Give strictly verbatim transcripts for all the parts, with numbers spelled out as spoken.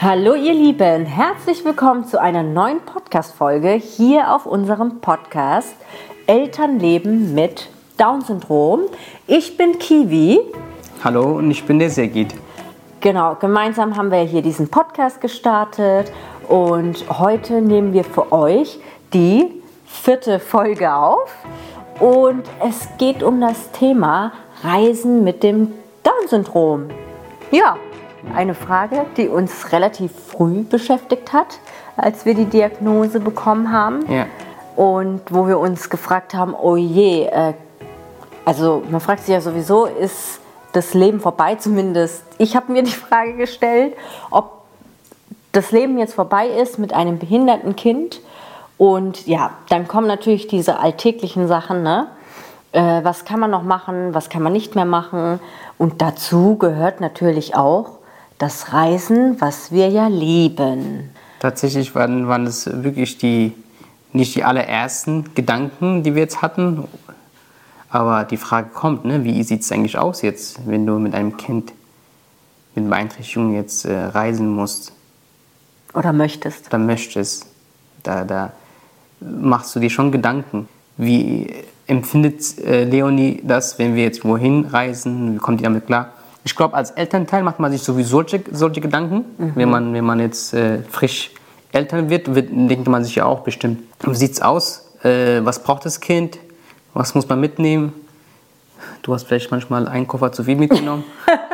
Hallo ihr Lieben, herzlich willkommen zu einer neuen Podcast-Folge hier auf unserem Podcast Elternleben mit Down-Syndrom. Ich bin Kiwi. Hallo und ich bin der Segit. Genau, gemeinsam haben wir hier diesen Podcast gestartet und heute nehmen wir für euch die vierte Folge auf und es geht um das Thema Reisen mit dem Down-Syndrom. Ja, eine Frage, die uns relativ früh beschäftigt hat, als wir die Diagnose bekommen haben. Ja. Und wo wir uns gefragt haben, oh je, äh, also man fragt sich ja sowieso, ist das Leben vorbei? Zumindest ich habe mir die Frage gestellt, ob das Leben jetzt vorbei ist mit einem behinderten Kind. Und ja, dann kommen natürlich diese alltäglichen Sachen, ne? Äh, was kann man noch machen, was kann man nicht mehr machen? Und dazu gehört natürlich auch das Reisen, was wir ja lieben. Tatsächlich waren, waren das wirklich die, nicht die allerersten Gedanken, die wir jetzt hatten. Aber die Frage kommt, ne, wie sieht es eigentlich aus jetzt, wenn du mit einem Kind mit Beeinträchtigung jetzt äh, reisen musst? Oder möchtest. Oder möchtest. Da, da machst du dir schon Gedanken. Wie empfindet äh, Leonie das, wenn wir jetzt wohin reisen? Wie kommt die damit klar? Ich glaube, als Elternteil macht man sich sowieso solche, solche Gedanken. Mhm. Wenn man, wenn man jetzt äh, frisch Eltern wird, wird, denkt man sich ja auch bestimmt, wie sieht es aus? Äh, was braucht das Kind? Was muss man mitnehmen? Du hast vielleicht manchmal einen Koffer zu viel mitgenommen.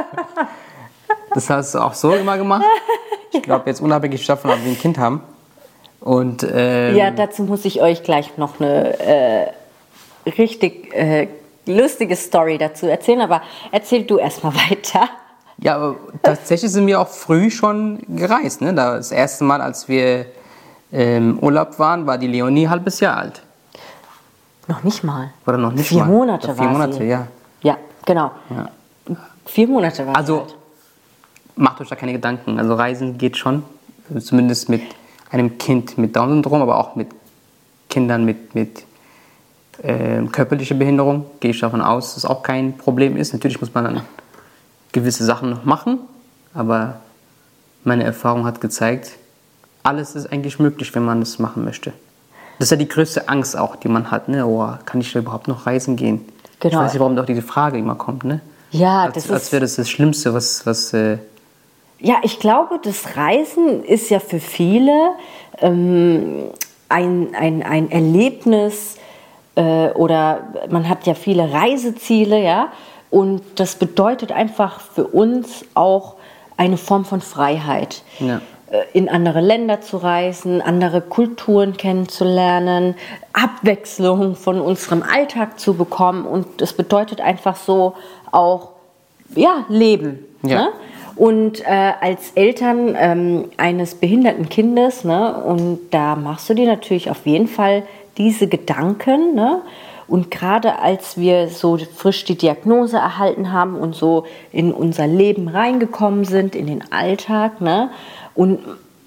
Das hast du auch so immer gemacht. Ich glaube, jetzt unabhängig davon, ob wir ein Kind haben. Und, ähm, ja, dazu muss ich euch gleich noch eine äh, richtig äh, lustige Story dazu erzählen, aber erzähl du erstmal weiter. Ja, aber tatsächlich sind wir auch früh schon gereist. Ne? Das erste Mal, als wir im Urlaub waren, war die Leonie ein halbes Jahr alt. Noch nicht mal. Oder noch nicht vier mal. Monate Oder vier war Monate, sie. ja. Ja, genau. Ja. Vier Monate war Also, sie alt. Macht euch da keine Gedanken. Also Reisen geht schon. Zumindest mit einem Kind mit Down-Syndrom, aber auch mit Kindern mit, mit äh, körperlicher Behinderung. Gehe ich davon aus, dass es auch kein Problem ist. Natürlich muss man dann gewisse Sachen noch machen, aber meine Erfahrung hat gezeigt, alles ist eigentlich möglich, wenn man das machen möchte. Das ist ja die größte Angst auch, die man hat. Ne? Oh, kann ich da überhaupt noch reisen gehen? Genau. Ich weiß nicht, warum doch diese Frage immer kommt. Ne? Ja, als, das ist... als wäre das das Schlimmste, was... was äh, Ja, ich glaube, das Reisen ist ja für viele ähm, ein, ein, ein Erlebnis äh, oder man hat ja viele Reiseziele, ja, und das bedeutet einfach für uns auch eine Form von Freiheit. Ja. Äh, in andere Länder zu reisen, andere Kulturen kennenzulernen, Abwechslung von unserem Alltag zu bekommen und das bedeutet einfach so auch, ja, Leben, Ja. Ne? Und äh, als Eltern ähm, eines behinderten Kindes, ne, und da machst du dir natürlich auf jeden Fall diese Gedanken. Ne? Und gerade als wir so frisch die Diagnose erhalten haben und so in unser Leben reingekommen sind, in den Alltag, ne, und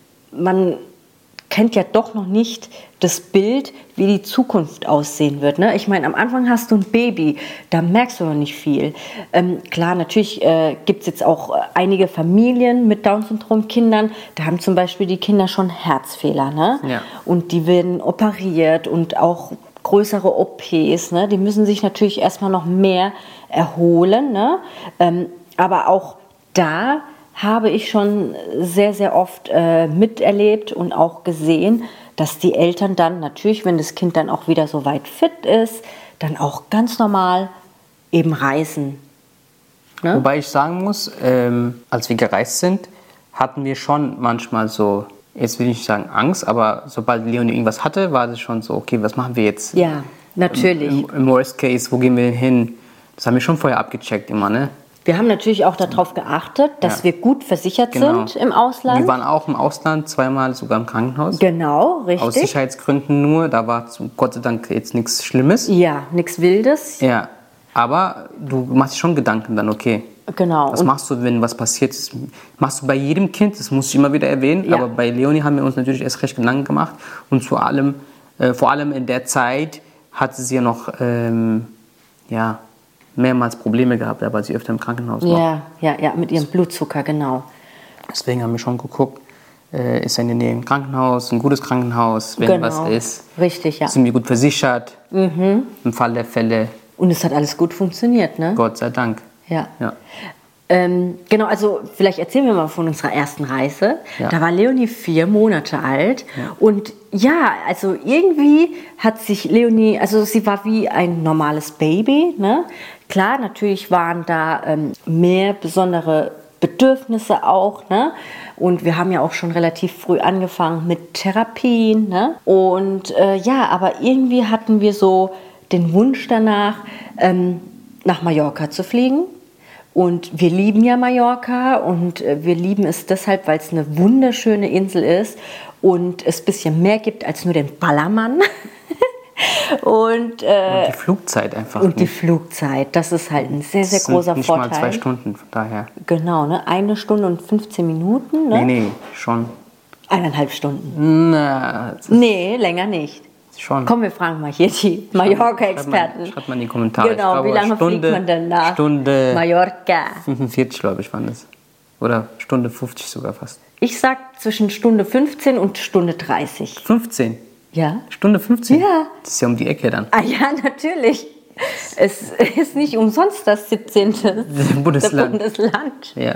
man kennt ja doch noch nicht das Bild, wie die Zukunft aussehen wird. Ne? Ich meine, am Anfang hast du ein Baby, da merkst du noch nicht viel. Ähm, klar, natürlich äh, gibt es jetzt auch äh, einige Familien mit Down-Syndrom-Kindern, da haben zum Beispiel die Kinder schon Herzfehler. Ne? Ja. Und die werden operiert und auch größere O Ps. Ne? Die müssen sich natürlich erstmal noch mehr erholen. Ne? Ähm, aber auch da habe ich schon sehr, sehr oft äh, miterlebt und auch gesehen, dass die Eltern dann natürlich, wenn das Kind dann auch wieder so weit fit ist, dann auch ganz normal eben reisen. Ne? Wobei ich sagen muss, ähm, als wir gereist sind, hatten wir schon manchmal so, jetzt will ich nicht sagen Angst, aber sobald Leonie irgendwas hatte, war es schon so, okay, was machen wir jetzt? Ja, natürlich. Im, im Worst Case, wo gehen wir denn hin? Das haben wir schon vorher abgecheckt immer, ne? Wir haben natürlich auch darauf geachtet, dass Ja. wir gut versichert Genau. sind im Ausland. Wir waren auch im Ausland, zweimal sogar im Krankenhaus. Genau, richtig. Aus Sicherheitsgründen nur, da war zum Gott sei Dank jetzt nichts Schlimmes. Ja, nichts Wildes. Ja, aber du machst dir schon Gedanken dann, okay, Genau. was Und machst du, wenn was passiert ist? Machst du bei jedem Kind, das muss ich immer wieder erwähnen, Ja. aber bei Leonie haben wir uns natürlich erst recht Gedanken gemacht und zu allem, äh, vor allem in der Zeit hatte sie ja noch, ähm, ja, mehrmals Probleme gehabt, weil sie öfter im Krankenhaus war. ja, ja, ja, mit ihrem Blutzucker, genau. Deswegen haben wir schon geguckt, Äh, ist in der Nähe ein Krankenhaus, ein gutes Krankenhaus, wenn Genau. was ist. Richtig, ja. Sind wir gut versichert Mhm. im Fall der Fälle. Und es hat alles gut funktioniert, ne? Gott sei Dank. Ja. Ja. Ähm, genau, also vielleicht erzählen wir mal von unserer ersten Reise. Ja. Da war Leonie vier Monate alt. Und ja, also irgendwie hat sich Leonie, also sie war wie ein normales Baby. Ne? Klar, natürlich waren da ähm, mehr besondere Bedürfnisse auch. Ne? Und wir haben ja auch schon relativ früh angefangen mit Therapien. Ne? Und äh, ja, aber irgendwie hatten wir so den Wunsch danach, ähm, nach Mallorca zu fliegen. Und wir lieben ja Mallorca und wir lieben es deshalb, weil es eine wunderschöne Insel ist und es ein bisschen mehr gibt als nur den Ballermann. und, äh, Und die Flugzeit einfach. und die nicht. Flugzeit, das ist halt ein sehr, sehr Das sind großer nicht Vorteil. mal zwei Stunden, von daher. Genau, ne? Eine Stunde und fünfzehn Minuten, ne? Nee, nee, schon. Eineinhalb Stunden. Na, das ist Nee, länger nicht. schon. Komm, wir fragen mal hier die Mallorca-Experten. Schreibt mal, schreibt mal in die Kommentare. Genau, Ich wie glaube, lange Stunde, fliegt man denn nach Stunde Mallorca? fünfundvierzig, glaube ich, waren das. Oder Stunde fünfzig sogar fast. Ich sag zwischen Stunde fünfzehn und Stunde dreißig. fünfzehn? Ja? Stunde fünfzehn? Ja. Das ist ja um die Ecke dann. Ah ja, natürlich. Es ist nicht umsonst das siebzehnte. Bundesland. Bundesland. Ja.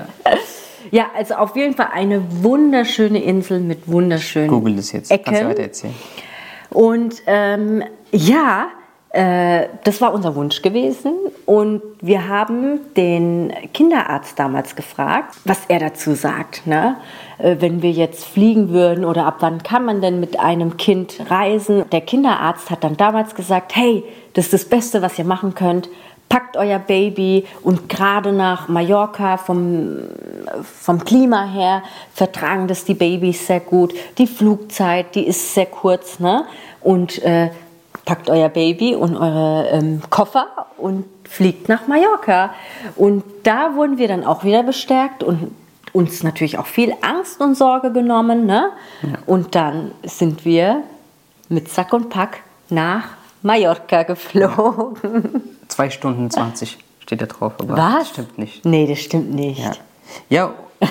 Ja, also auf jeden Fall eine wunderschöne Insel mit wunderschönen Google das jetzt. Kannst du Ecken. weiter erzählen. Und ähm, ja, äh, das war unser Wunsch gewesen. Und wir haben den Kinderarzt damals gefragt, was er dazu sagt. Ne? Äh, wenn wir jetzt fliegen würden oder ab wann kann man denn mit einem Kind reisen? Der Kinderarzt hat dann damals gesagt, hey, das ist das Beste, was ihr machen könnt. Packt euer Baby und gerade nach Mallorca vom, vom Klima her vertragen das die Babys sehr gut. Die Flugzeit, die ist sehr kurz, ne? Und äh, packt euer Baby und eure ähm, Koffer und fliegt nach Mallorca. Und da wurden wir dann auch wieder bestärkt und uns natürlich auch viel Angst und Sorge genommen, ne? Ja. Und dann sind wir mit Sack und Pack nach Mallorca geflogen. Zwei Stunden zwanzig steht da drauf. Aber Was? Das stimmt nicht. Nee, das stimmt nicht. Ja. ja,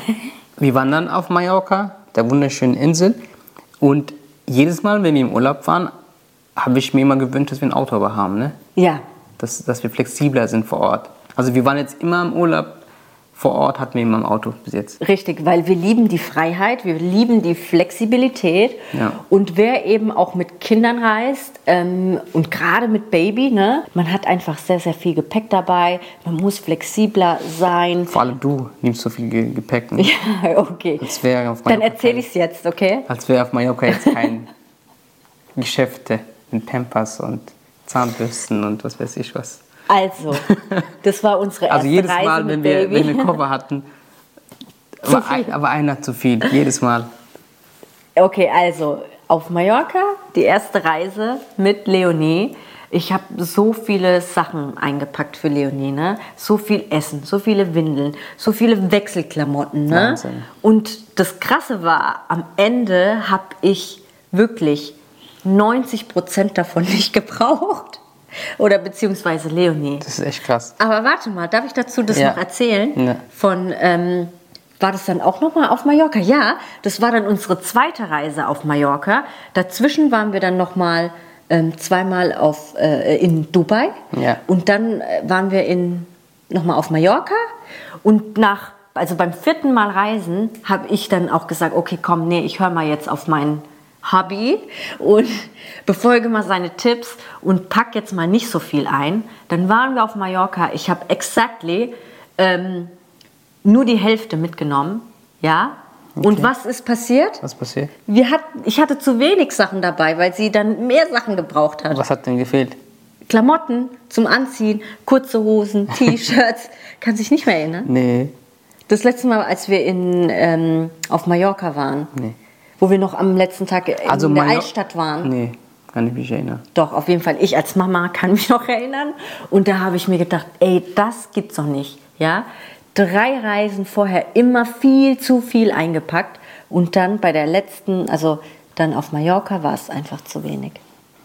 wir waren dann auf Mallorca, der wunderschönen Insel. Und jedes Mal, wenn wir im Urlaub waren, habe ich mir immer gewünscht, dass wir ein Auto aber haben. Ne? Ja. Dass, dass wir flexibler sind vor Ort. Also wir waren jetzt immer im Urlaub. Vor Ort hatten wir immer ein Auto bis jetzt. Richtig, weil wir lieben die Freiheit, wir lieben die Flexibilität. Ja. Und wer eben auch mit Kindern reist ähm, und gerade mit Baby, ne, man hat einfach sehr, sehr viel Gepäck dabei. Man muss flexibler sein. Vor allem du nimmst so viel Ge- Gepäck. Ne? Ja, okay. Als wäre auf Dann Mallorca erzähle ich es jetzt, okay? Als wäre auf Mallorca jetzt kein Geschäfte mit Pampers und Zahnbürsten und was weiß ich was. Also, das war unsere erste Also jedes Reise Mal, mit wenn wir, Baby. wenn wir Koffer hatten, war, ein, aber einer zu viel. Jedes Mal. Okay, also auf Mallorca, die erste Reise mit Leonie. Ich habe so viele Sachen eingepackt für Leonie, ne? So viel Essen, so viele Windeln, so viele Wechselklamotten, ne? Wahnsinn. Und das Krasse war, am Ende habe ich wirklich neunzig Prozent davon nicht gebraucht. Oder beziehungsweise Leonie. Das ist echt krass. Aber warte mal, darf ich dazu das Ja. noch erzählen? Ja. Von, ähm, war das dann auch nochmal auf Mallorca? Ja, das war dann unsere zweite Reise auf Mallorca. Dazwischen waren wir dann nochmal ähm, zweimal auf, äh, in Dubai. Ja. Und dann äh, waren wir in, nochmal auf Mallorca. Und nach, also beim vierten Mal Reisen, habe ich dann auch gesagt, okay, komm, nee, ich höre mal jetzt auf meinen Hobby und befolge mal seine Tipps und pack jetzt mal nicht so viel ein. Dann waren wir auf Mallorca. Ich habe exactly ähm, nur die Hälfte mitgenommen, ja. Okay. Und was ist passiert? Was passiert? Wir hat, ich hatte zu wenig Sachen dabei, weil sie dann mehr Sachen gebraucht hat. Was hat denn gefehlt? Klamotten zum Anziehen, kurze Hosen, T-Shirts. Kann sich nicht mehr erinnern. Nee. Das letzte Mal, als wir in, ähm, auf Mallorca waren. Nee. Wo wir noch am letzten Tag in Also der Mallor- Altstadt waren. Nee, kann ich mich erinnern. Doch, auf jeden Fall. Ich als Mama kann mich noch erinnern. Und da habe ich mir gedacht, ey, das gibt's doch nicht. Ja? Drei Reisen vorher immer viel zu viel eingepackt. Und dann bei der letzten, also dann auf Mallorca, war es einfach zu wenig.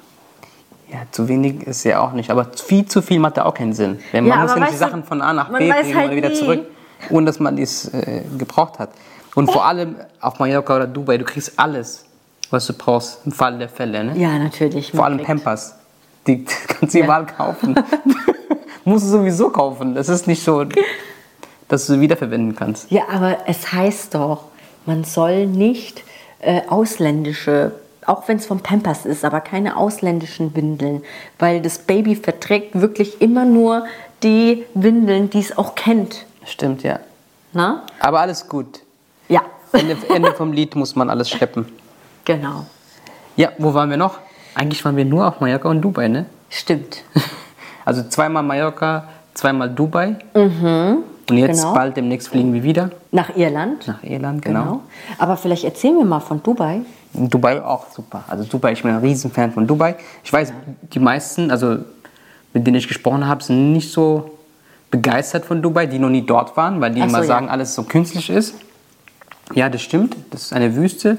Ja, zu wenig ist ja auch nicht. Aber viel zu viel macht ja auch keinen Sinn. Denn Ja, man muss aber ja nicht die weißt du, Sachen von A nach man B weiß bringen halt oder wieder nie. zurück, ohne dass man dies äh, gebraucht hat. Und vor allem auf Mallorca oder Dubai, du kriegst alles, was du brauchst im Fall der Fälle. Ne? Ja, natürlich. Vor allem kriegt. Pampers. Die kannst du Ja. überall kaufen. Musst du sowieso kaufen. Das ist nicht so, dass du sie wiederverwenden kannst. Ja, aber es heißt doch, man soll nicht äh, ausländische, auch wenn es vom Pampers ist, aber keine ausländischen Windeln, weil das Baby verträgt wirklich immer nur die Windeln, die es auch kennt. Stimmt, ja. Na? Aber alles gut. Ja, Ende, Ende vom Lied muss man alles schleppen. genau. Ja, wo waren wir noch? Eigentlich waren wir nur auf Mallorca und Dubai, ne? Stimmt. Also zweimal Mallorca, zweimal Dubai. Mhm, und jetzt genau. bald demnächst fliegen wir wieder Nach Irland. nach Irland, genau. Genau. Aber vielleicht erzählen wir mal von Dubai. Und Dubai auch super. Also Dubai, ich bin ein Riesenfan von Dubai. Ich weiß, die meisten, also mit denen ich gesprochen habe, sind nicht so begeistert von Dubai, die noch nie dort waren, weil die Ach so, immer ja. sagen, alles so künstlich ist. Ja, das stimmt. Das ist eine Wüste.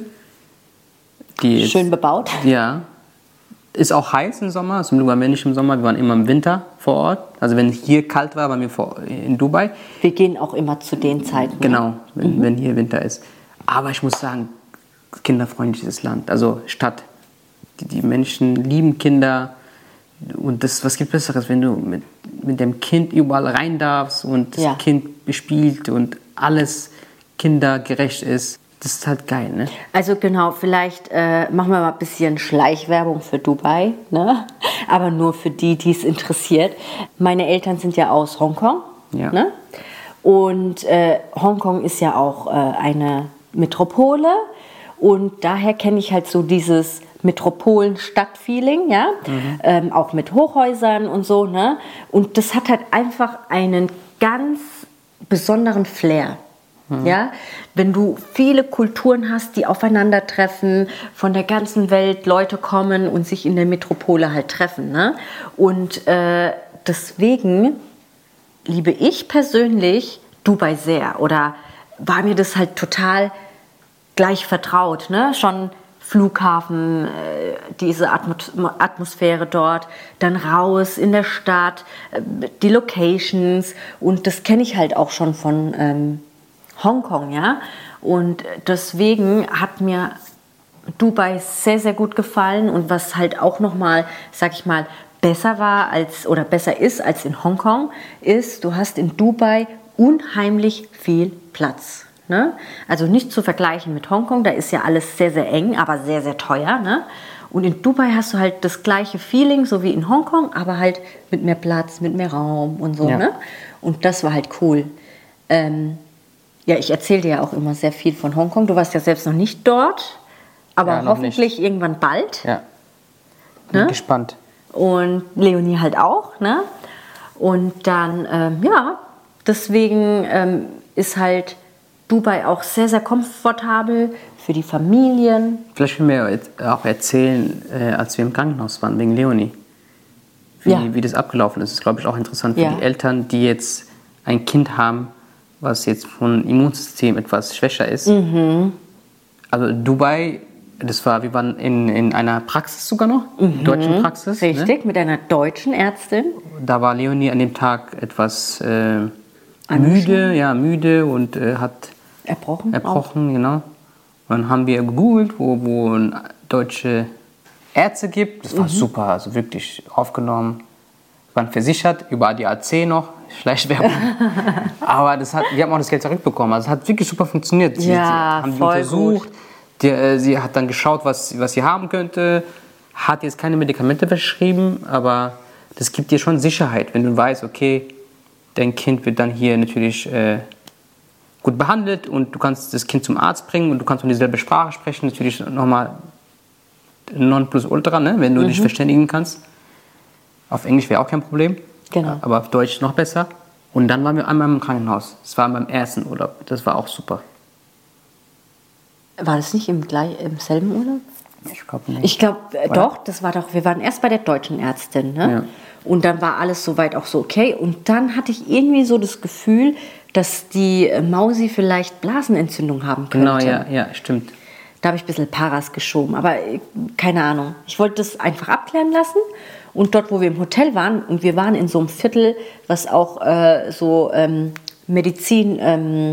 Die ist, Schön bebaut. Ja. Ist auch heiß im Sommer. Zum Glück waren wir nicht im Sommer. Wir waren immer im Winter vor Ort. Also wenn hier kalt war, waren wir vor, in Dubai. Wir gehen auch immer zu den Zeiten. Genau, wenn, mhm. wenn hier Winter ist. Aber ich muss sagen, kinderfreundliches Land. Also Stadt. Die, die Menschen lieben Kinder. Und das, was gibt Besseres, wenn du mit, mit dem Kind überall rein darfst und das Ja. Kind bespielt und alles kindergerecht ist. Das ist halt geil, ne? Also genau, vielleicht äh, machen wir mal ein bisschen Schleichwerbung für Dubai, ne? Aber nur für die, die es interessiert. Meine Eltern sind ja aus Hongkong, Ja. ne? Und äh, Hongkong ist ja auch äh, eine Metropole und daher kenne ich halt so dieses Metropolen-Stadt-Feeling, ja? Mhm. Ähm, auch mit Hochhäusern und so, ne? Und das hat halt einfach einen ganz besonderen Flair. Ja, wenn du viele Kulturen hast, die aufeinandertreffen, von der ganzen Welt Leute kommen und sich in der Metropole halt treffen. Ne? Und äh, deswegen liebe ich persönlich Dubai sehr oder war mir das halt total gleich vertraut. Ne? Schon Flughafen, äh, diese Atmos- Atmosphäre dort, dann raus in der Stadt, äh, die Locations und das kenne ich halt auch schon von ähm, Hongkong, ja. Und deswegen hat mir Dubai sehr, sehr gut gefallen und was halt auch nochmal, sag ich mal, besser war als oder besser ist als in Hongkong, ist, du hast in Dubai unheimlich viel Platz. Ne? Also nicht zu vergleichen mit Hongkong, da ist ja alles sehr, sehr eng, aber sehr, sehr teuer. Ne? Und in Dubai hast du halt das gleiche Feeling, so wie in Hongkong, aber halt mit mehr Platz, mit mehr Raum und so. Ja. Ne? Und das war halt cool. Ähm, Ja, ich erzähle dir ja auch immer sehr viel von Hongkong. Du warst ja selbst noch nicht dort, aber Ja, noch hoffentlich nicht. irgendwann bald. Ja. Bin Ne? gespannt. Und Leonie halt auch. Ne? Und dann, ähm, ja, deswegen ähm, ist halt Dubai auch sehr, sehr komfortabel für die Familien. Vielleicht können wir jetzt auch erzählen, äh, als wir im Krankenhaus waren, wegen Leonie. Wie, Ja. wie das abgelaufen ist. Das ist, glaube ich, auch interessant für Ja. die Eltern, die jetzt ein Kind haben, was jetzt vom Immunsystem etwas schwächer ist. Mhm. Also Dubai, das war, wir waren in, in einer Praxis sogar noch, mhm. deutschen Praxis. Richtig, mit einer deutschen Ärztin. Ne? Da war Leonie an dem Tag etwas äh, müde, ja, müde und äh, hat Erbrochen. erbrochen, genau. Und dann haben wir gegoogelt, wo, wo es deutsche Ärzte gibt. Das war Mhm. super, also wirklich aufgenommen. Wir waren versichert, über A D A C noch, Schleichwerbung. Aber das hat, wir haben auch das Geld zurückbekommen. Also es hat wirklich super funktioniert. Sie, Ja, sie haben die voll untersucht. Die, äh, sie hat dann geschaut, was, was sie haben könnte. Hat jetzt keine Medikamente verschrieben, aber das gibt dir schon Sicherheit, wenn du weißt, okay, dein Kind wird dann hier natürlich äh, gut behandelt und du kannst das Kind zum Arzt bringen und du kannst noch dieselbe Sprache sprechen. Natürlich nochmal Nonplusultra, ne, wenn du Mhm. dich verständigen kannst. Auf Englisch wäre auch kein Problem. Genau. Aber auf Deutsch noch besser. Und dann waren wir einmal im Krankenhaus. Das war beim ersten Urlaub. Das war auch super. War das nicht im, gleich, im selben Urlaub? Ich glaube nicht. Ich glaube, äh, Oder? doch, das war doch, wir waren erst bei der deutschen Ärztin, ne? Ja. Und dann war alles soweit auch so okay. Und dann hatte ich irgendwie so das Gefühl, dass die äh, Mausi vielleicht Blasenentzündung haben könnte. Genau, ja, ja, stimmt. Da habe ich ein bisschen Paras geschoben, aber äh, keine Ahnung. Ich wollte das einfach abklären lassen. Und dort, wo wir im Hotel waren, und wir waren in so einem Viertel, was auch äh, so ähm, Medizin ähm,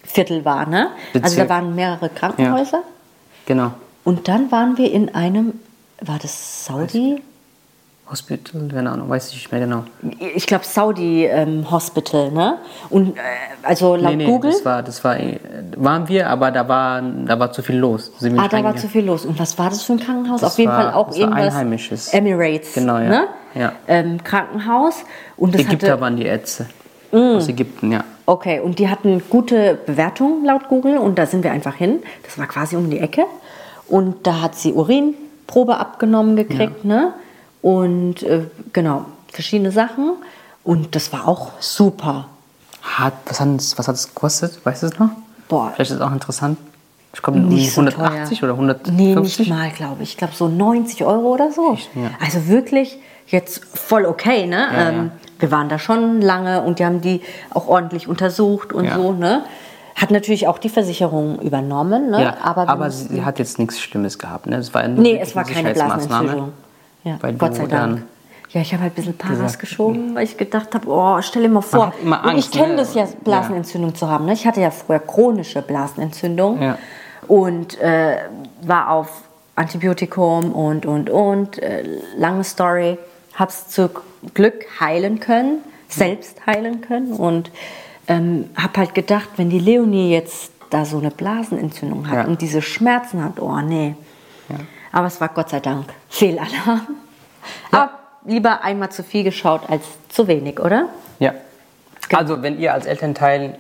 Viertel war, ne? Bezirk. Also da waren mehrere Krankenhäuser. Ja. Genau. Und dann waren wir in einem, war das Saudi? Hospital, keine Ahnung, weiß ich nicht mehr genau. Ich glaube Saudi ähm, Hospital, ne? Und äh, also laut nee, nee, Google. Das war, das war, waren wir, aber da war, da war zu viel los. Sind wir Ah, nicht da war reingegangen. zu viel los. Und was war das für ein Krankenhaus? Das Auf jeden war- Fall auch das war irgendwas Einheimisches. Emirates, Genau, ja. ne? Ja. Ähm, Krankenhaus. Und das Ägypter hatte, waren die Ärzte. Aus Ägypten, ja. okay, und die hatten gute Bewertungen laut Google und da sind wir einfach hin. Das war quasi um die Ecke. Und da hat sie Urinprobe abgenommen gekriegt, ne? Und äh, genau, verschiedene Sachen. Und das war auch super. Hat, was hat es was hat es gekostet? Weißt du es noch? Boah. Vielleicht ist es auch interessant. Ich glaube, Nicht so hundertachtzig teuer. oder hundertfünfzig? Nee, nicht mal, glaube ich. Ich glaube so neunzig Euro oder so. ja. Also wirklich jetzt voll okay, ne? Ja, ähm, ja. Wir waren da schon lange und die haben die auch ordentlich untersucht und Ja. so, ne? Hat natürlich auch die Versicherung übernommen, ne? Ja, aber, wir aber mussten- sie hat jetzt nichts Schlimmes gehabt. Ne? Es war nur Nee, wirklich es war eine keine Sicherheitsmaßnahme. Blasenentzündung. Ja, Weil Gott du sei dann- Dank. Ja, ich habe halt ein bisschen Paras gesagt, geschoben, weil ich gedacht habe, oh, stell dir mal vor. hat immer Und Angst, ich kenne ne? das ja, Blasenentzündung zu haben. Ne? Ich hatte ja früher chronische Blasenentzündung Ja. und äh, war auf Antibiotikum und, und, und. Äh, lange Story. Habe es zu Glück heilen können, selbst heilen können und ähm, habe halt gedacht, wenn die Leonie jetzt da so eine Blasenentzündung hat Ja. und diese Schmerzen hat, oh nee. Aber es war Gott sei Dank Fehlalarm. Aber lieber einmal zu viel geschaut als zu wenig, oder? Ja. Also, wenn ihr als Elternteil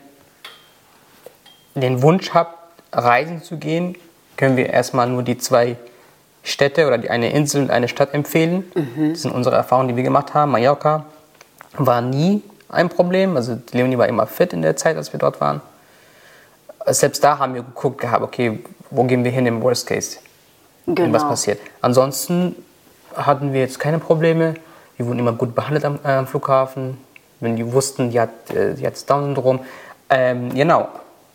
den Wunsch habt, reisen zu gehen, können wir erstmal nur die zwei Städte oder die eine Insel und eine Stadt empfehlen. Das sind unsere Erfahrungen, die wir gemacht haben. Mallorca war nie ein Problem. Also Leonie war immer fit in der Zeit, als wir dort waren. Selbst da haben wir geguckt gehabt, okay, wo gehen wir hin im Worst Case? Wenn was passiert. Ansonsten hatten wir jetzt keine Probleme. Wir wurden immer gut behandelt am, äh, am Flughafen. Wenn die wussten, die hat, äh, die hat das Down-Syndrom. Ähm, genau.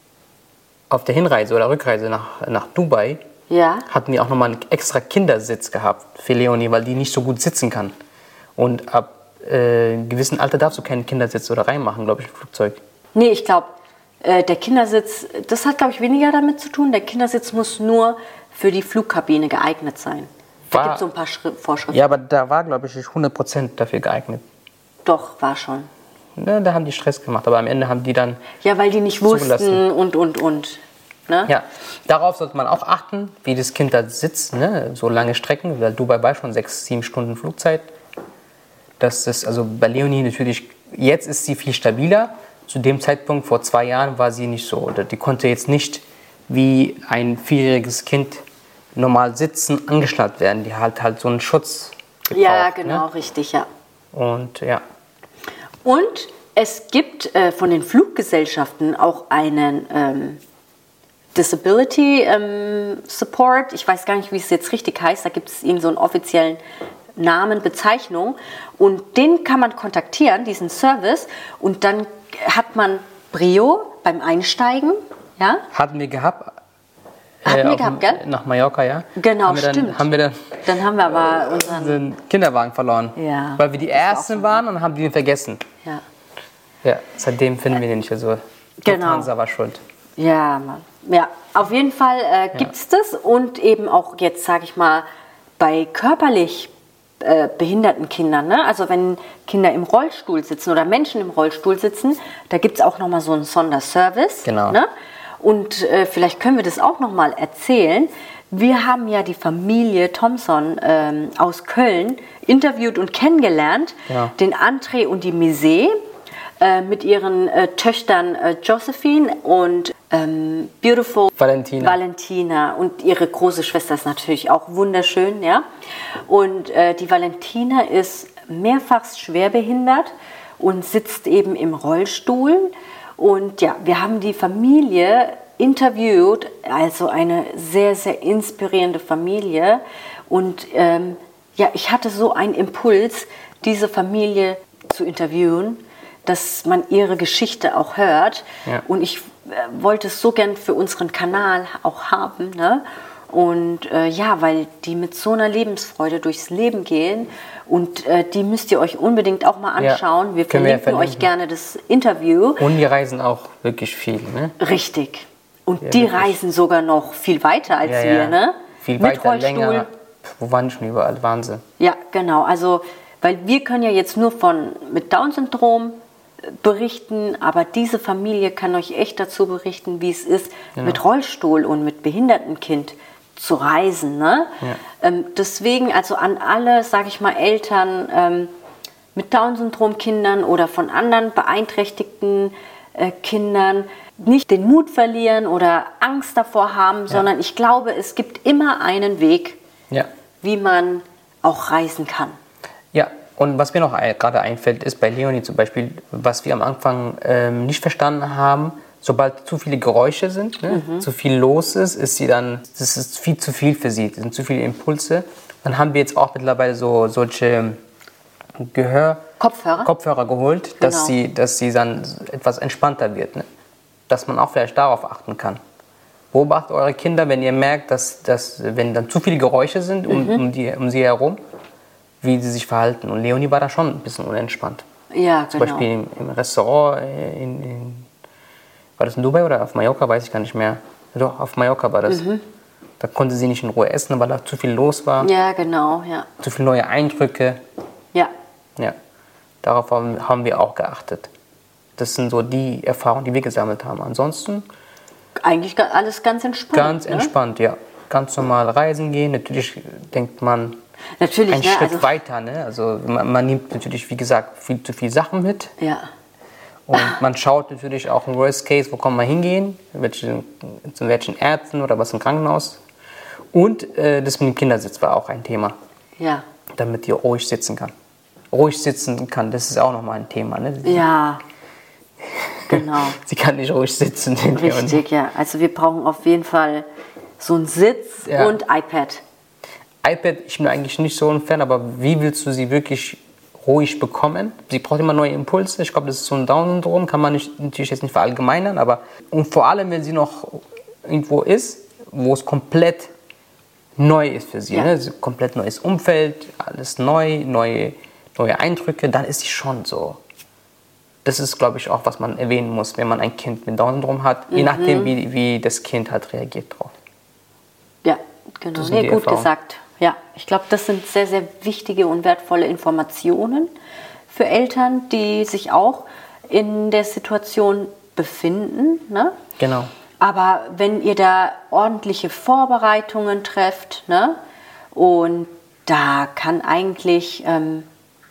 Auf der Hinreise oder Rückreise nach, nach Dubai Ja. hatten wir auch nochmal einen extra Kindersitz gehabt für Leonie, weil die nicht so gut sitzen kann. Und ab äh, einem gewissen Alter darfst du keinen Kindersitz oder reinmachen, glaube ich, im Flugzeug. Nee, ich glaube, äh, der Kindersitz, das hat, glaube ich, weniger damit zu tun. Der Kindersitz muss nur für die Flugkabine geeignet sein. Da War- gibt es so ein paar Schri- Vorschriften. Ja, aber da war, glaube ich, hundert Prozent dafür geeignet. Doch, war schon. Ne, da haben die Stress gemacht, aber am Ende haben die dann... Ja, weil die nicht wussten Zugelassen. und, und, und. Ne? Ja, darauf sollte man auch achten, wie das Kind da sitzt, ne? So lange Strecken, weil Dubai war schon sechs, sieben Stunden Flugzeit. Das ist, also bei Leonie natürlich, jetzt ist sie viel stabiler. Zu dem Zeitpunkt, vor zwei Jahren, war sie nicht so. Oder die konnte jetzt nicht wie ein vierjähriges Kind normal sitzen, angeschnallt werden. Die hat halt so einen Schutz gebraucht. Ja, genau, Ne? richtig, ja. Und ja, Und es gibt äh, von den Fluggesellschaften auch einen ähm, Disability ähm, Support. Ich weiß gar nicht, wie es jetzt richtig heißt. Da gibt es irgend so einen offiziellen Namen, Bezeichnung. Und den kann man kontaktieren, diesen Service. Und dann hat man Brio beim Einsteigen. Ja? hatten wir gehabt. Hatten wir auf gehabt, dem- gell? Nach Mallorca, ja. Genau, haben wir dann, stimmt. Haben wir dann Dann haben wir aber unseren... den Kinderwagen verloren. Ja, Weil wir die das war auch Ersten so. waren und haben die vergessen. Ja. Ja, seitdem finden wir den nicht. Also Genau. Lufthansa war schuld. Ja, Mann. Ja, auf jeden Fall äh, gibt es das und eben auch jetzt, sage ich mal, bei körperlich äh, behinderten Kindern, ne? Also wenn Kinder im Rollstuhl sitzen oder Menschen im Rollstuhl sitzen, da gibt es auch nochmal so einen Sonderservice. Genau. Ne? Und äh, vielleicht können wir das auch nochmal erzählen. Wir haben ja die Familie Thompson ähm, aus Köln interviewt und kennengelernt, Ja. den André und die Mise äh, mit ihren äh, Töchtern äh, Josephine und ähm, Beautiful Valentina. Valentina. Und ihre große Schwester ist natürlich auch wunderschön, ja. Und äh, die Valentina ist mehrfach schwerbehindert und sitzt eben im Rollstuhl. Und ja, wir haben die Familie interviewt, also eine sehr, sehr inspirierende Familie. Und ähm, ja, ich hatte so einen Impuls, diese Familie zu interviewen, dass man ihre Geschichte auch hört. Ja. Und ich äh, wollte es so gern für unseren Kanal auch haben. Ne? Und äh, ja, weil die mit so einer Lebensfreude durchs Leben gehen. Und äh, die müsst ihr euch unbedingt auch mal anschauen. Ja, wir können wir verlinken ja euch gerne das Interview. Und die reisen auch wirklich viel, ne? Richtig. Und Ja, die wirklich. reisen sogar noch viel weiter als Ja, wir, ja. ne? Viel Mit weiter, Rollstuhl. länger. Wo waren die schon überall? Wahnsinn. Ja, genau. Also, weil wir können ja jetzt nur von mit Down-Syndrom äh, berichten, aber diese Familie kann euch echt dazu berichten, wie es ist, Genau. mit Rollstuhl und mit Behindertenkind zu reisen. Ne? Ja. Ähm, deswegen, also an alle, sage ich mal, Eltern ähm, mit Down-Syndrom-Kindern oder von anderen beeinträchtigten äh, Kindern, nicht den Mut verlieren oder Angst davor haben, Ja. sondern ich glaube, es gibt immer einen Weg, Ja. wie man auch reisen kann. Ja, und was mir noch ein, gerade einfällt, ist bei Leonie zum Beispiel, was wir am Anfang ähm, nicht verstanden haben, sobald zu viele Geräusche sind, ne, Mhm. zu viel los ist, ist sie dann, das ist viel zu viel für sie, das sind zu viele Impulse. Dann haben wir jetzt auch mittlerweile so solche Gehör Kopfhörer? Kopfhörer geholt, dass Genau. sie, dass sie dann etwas entspannter wird, ne? Dass man auch vielleicht darauf achten kann. Beobachtet eure Kinder, wenn ihr merkt, dass, dass wenn dann zu viele Geräusche sind um, Mhm. um, die, um sie herum, wie sie sich verhalten. Und Leonie war da schon ein bisschen unentspannt. Ja, Zum genau. Beispiel im, im Restaurant, äh, in, in, war das in Dubai oder auf Mallorca, weiß ich gar nicht mehr. Doch, auf Mallorca war das. Da konnte sie nicht in Ruhe essen, weil da zu viel los war, Ja, genau, ja. zu viele neue Eindrücke. Ja, Ja, darauf haben, haben wir auch geachtet. Das sind so die Erfahrungen, die wir gesammelt haben. Ansonsten eigentlich ga- alles ganz entspannt. ganz ne? entspannt, ja. Ganz normal reisen gehen. Natürlich denkt man Natürlich, einen ne? Schritt Also, weiter. Ne? Also man, man nimmt natürlich, wie gesagt, viel zu viel Sachen mit. ja, Und man schaut natürlich auch im Worst Case, wo kann man hingehen, welche, zu welchen Ärzten oder was im Krankenhaus. Und äh, das mit dem Kindersitz war auch ein Thema, ja, damit ihr ruhig sitzen kann. Ruhig sitzen kann, das ist auch nochmal ein Thema. Ne? ja, genau. Sie kann nicht ruhig sitzen. Richtig, ja. Also wir brauchen auf jeden Fall so einen Sitz Ja. und iPad. iPad, ich bin eigentlich nicht so ein Fan, aber wie willst du sie wirklich ruhig bekommen? Sie braucht immer neue Impulse. Ich glaube, das ist so ein Down-Syndrom, kann man nicht, natürlich jetzt nicht verallgemeinern, aber und vor allem, wenn sie noch irgendwo ist, wo es komplett neu ist für sie, Ja. ne? Komplett neues Umfeld, alles neu, neue, neue Eindrücke, dann ist sie schon so. Das ist, glaube ich, auch, was man erwähnen muss, wenn man ein Kind mit Down-Syndrom hat, je nachdem, wie, wie das Kind halt reagiert drauf. Ja, genau. Das sind Nee, die gut Erfahrungen. gesagt. Ja, ich glaube, das sind sehr, sehr wichtige und wertvolle Informationen für Eltern, die sich auch in der Situation befinden. Ne? Genau. Aber wenn ihr da ordentliche Vorbereitungen trefft, ne? Und da kann eigentlich ähm,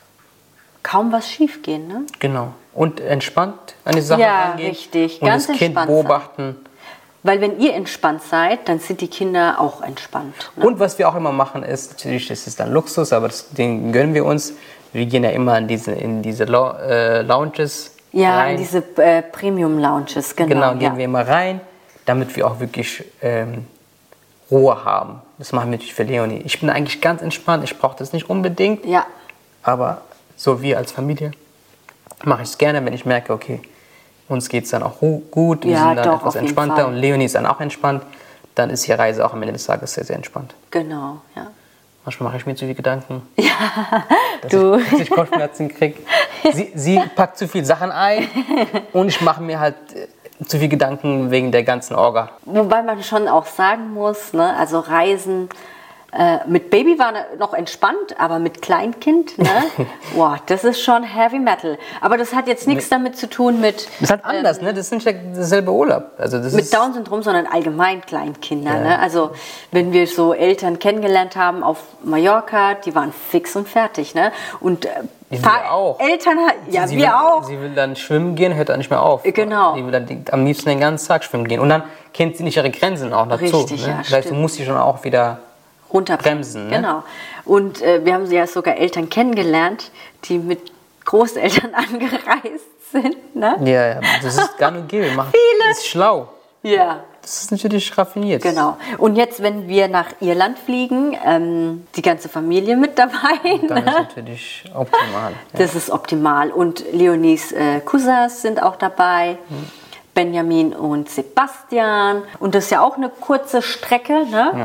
kaum was schiefgehen. Ne? Genau. Und entspannt an die Sache Ja, rangehen. richtig. Und Ganz das Kind entspannt sein. beobachten. Weil wenn ihr entspannt seid, dann sind die Kinder auch entspannt. Ne? Und was wir auch immer machen ist, natürlich das ist dann Luxus, aber das, den gönnen wir uns. Wir gehen ja immer in diese, in diese Lo äh, Lounges Ja, rein. in diese äh, Premium-Lounges, genau. Genau, gehen ja. wir immer rein, damit wir auch wirklich ähm, Ruhe haben. Das machen wir natürlich für Leonie. Ich bin eigentlich ganz entspannt, ich brauche das nicht unbedingt, Ja, aber so wir als Familie mache ich es gerne, wenn ich merke, okay, uns geht es dann auch ru- gut, wir Ja, sind dann doch, etwas auf jeden entspannter Fall. und Leonie ist dann auch entspannt, dann ist die Reise auch am Ende des Tages sehr, sehr entspannt. genau. Ja. Manchmal mache ich mir zu viel Gedanken, dass, Du. Ich, dass ich Kopfschmerzen kriege. Sie, sie packt zu viel Sachen ein und ich mache mir halt äh, zu viel Gedanken wegen der ganzen Orga. Wobei man schon auch sagen muss, ne, also Reisen äh, mit Baby war noch entspannt, aber mit Kleinkind, ne, wow, das ist schon Heavy Metal. Aber das hat jetzt nichts damit zu tun mit, Das ist halt anders, ne? Das ist nicht der- derselbe Urlaub. Also das mit ist, Down-Syndrom, sondern allgemein Kleinkinder. Ja. Ne? Also wenn wir so Eltern kennengelernt haben auf Mallorca, die waren fix und fertig. Ne? Und äh, Wir paar auch. Eltern, ja, sie wir will, auch. Sie will dann schwimmen gehen, hört dann nicht mehr auf. Genau. Sie will dann die, am liebsten den ganzen Tag schwimmen gehen. Und dann kennt sie nicht ihre Grenzen auch dazu. Richtig, ne? ja, Das heißt, du stimmt. musst sie schon auch wieder runter bremsen, ne? Genau. Und äh, wir haben ja sogar Eltern kennengelernt, die mit Großeltern angereist sind. Ne? Ja, ja, das ist gar nicht gäbe. Macht, Viele. Das ist schlau. Ja. Das ist natürlich raffiniert. Genau. Und jetzt, wenn wir nach Irland fliegen, ähm, die ganze Familie mit dabei. Dann ist Ne? natürlich optimal. Ja. Das ist optimal. Und Leonies äh, Cousins sind auch dabei. Benjamin und Sebastian. Und das ist ja auch eine kurze Strecke. Ne?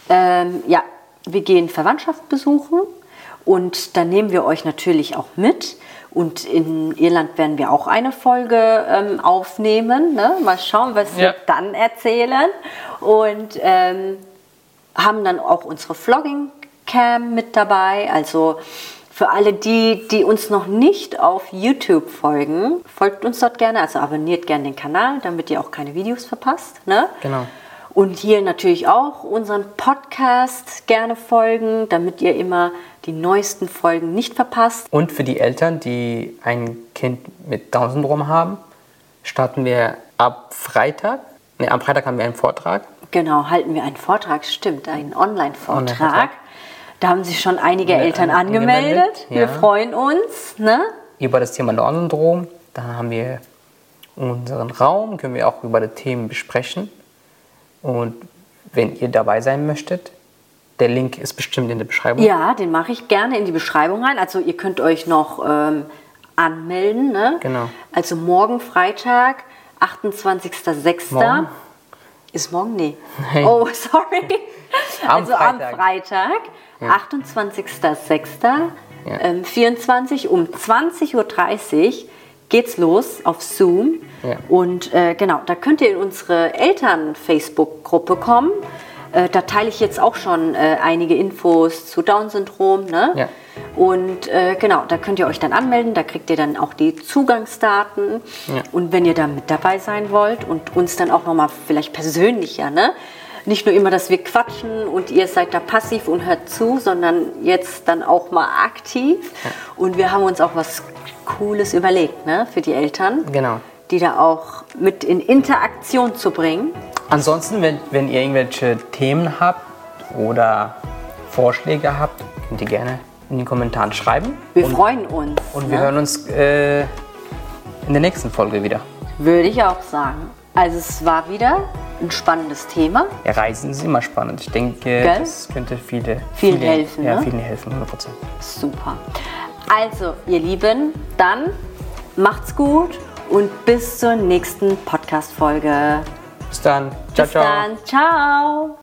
Ähm, ja, wir gehen Verwandtschaft besuchen und dann nehmen wir euch natürlich auch mit. Und in Irland werden wir auch eine Folge ähm, aufnehmen. Ne? Mal schauen, was ja. wir dann erzählen. Und ähm, haben dann auch unsere Vlogging-Cam mit dabei. Also für alle die, die uns noch nicht auf YouTube folgen, folgt uns dort gerne. Also abonniert gerne den Kanal, damit ihr auch keine Videos verpasst. Ne? Genau. Und hier natürlich auch unseren Podcast gerne folgen, damit ihr immer die neuesten Folgen nicht verpasst. Und für die Eltern, die ein Kind mit Down-Syndrom haben, starten wir ab Freitag. Ne, am Freitag haben wir einen Vortrag. Genau, halten wir einen Vortrag, stimmt, einen Online-Vortrag. Online da haben sich schon einige ja, Eltern angemeldet. angemeldet. Wir ja. freuen uns. Ne? Über das Thema Down-Syndrom. Da haben wir unseren Raum, können wir auch über die Themen besprechen. Und wenn ihr dabei sein möchtet, der Link ist bestimmt in der Beschreibung. Ja, den mache ich gerne in die Beschreibung rein. Also ihr könnt euch noch ähm, anmelden. Ne? Genau. Also morgen Freitag, achtundzwanzigster sechster Morgen? Ist morgen? Nee. Nein. Oh, sorry. Am also Freitag. am Freitag, ja. achtundzwanzigster sechster Ja. Ähm, vierundzwanzig um zwanzig Uhr dreißig geht's los auf Zoom. Ja. Und äh, genau, da könnt ihr in unsere Eltern-Facebook-Gruppe kommen. Äh, da teile ich jetzt auch schon äh, einige Infos zu Down-Syndrom. Ne? Ja. Und äh, genau, da könnt ihr euch dann anmelden. Da kriegt ihr dann auch die Zugangsdaten. Ja. Und wenn ihr da mit dabei sein wollt und uns dann auch nochmal vielleicht persönlicher, ne? Nicht nur immer, dass wir quatschen und ihr seid da passiv und hört zu, sondern jetzt dann auch mal aktiv. Ja. Und wir haben uns auch was Cooles überlegt, ne, für die Eltern. Genau. Die da auch mit in Interaktion zu bringen. Ansonsten, wenn, wenn ihr irgendwelche Themen habt oder Vorschläge habt, könnt ihr gerne in den Kommentaren schreiben. Wir und, freuen uns. Und ne? wir hören uns äh, in der nächsten Folge wieder. Würde ich auch sagen. Also es war wieder ein spannendes Thema. Ja, Reisen ist immer spannend. Ich denke, Gell? das könnte viele, vielen viele, helfen. Ja, ne? vielen helfen, hundert Prozent. Super. Also, ihr Lieben, dann macht's gut und bis zur nächsten Podcast-Folge. Bis dann. Ciao, bis ciao. Bis dann. Ciao.